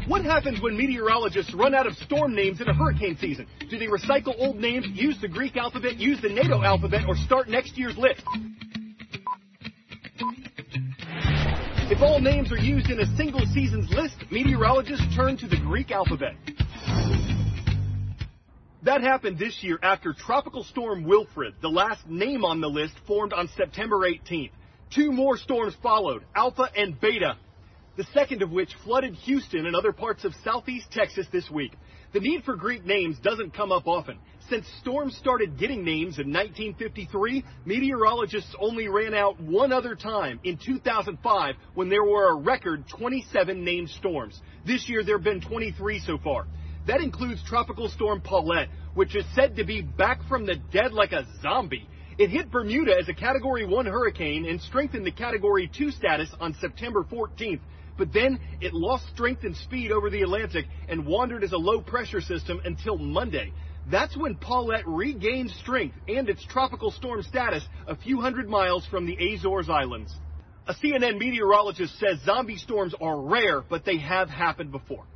What happens when meteorologists run out of storm names in a hurricane season? Do they recycle old names, use the Greek alphabet, use the NATO alphabet, or start next year's list? If all names are used in a single season's list, meteorologists turn to the Greek alphabet. That happened this year after Tropical Storm Wilfred, the last name on the list, formed on September 18th. Two more storms followed, Alpha and Beta, the second of which flooded Houston and other parts of southeast Texas this week. The need for Greek names doesn't come up often. Since storms started getting names in 1953, meteorologists only ran out one other time, in 2005, when there were a record 27 named storms. This year there have been 23 so far. That includes Tropical Storm Paulette, which is said to be back from the dead like a zombie. It hit Bermuda as a Category 1 hurricane and strengthened to Category 2 status on September 14th. But then it lost strength and speed over the Atlantic and wandered as a low-pressure system until Monday. That's when Paulette regained strength and its tropical storm status a few hundred miles from the Azores Islands. A CNN meteorologist says zombie storms are rare, but they have happened before.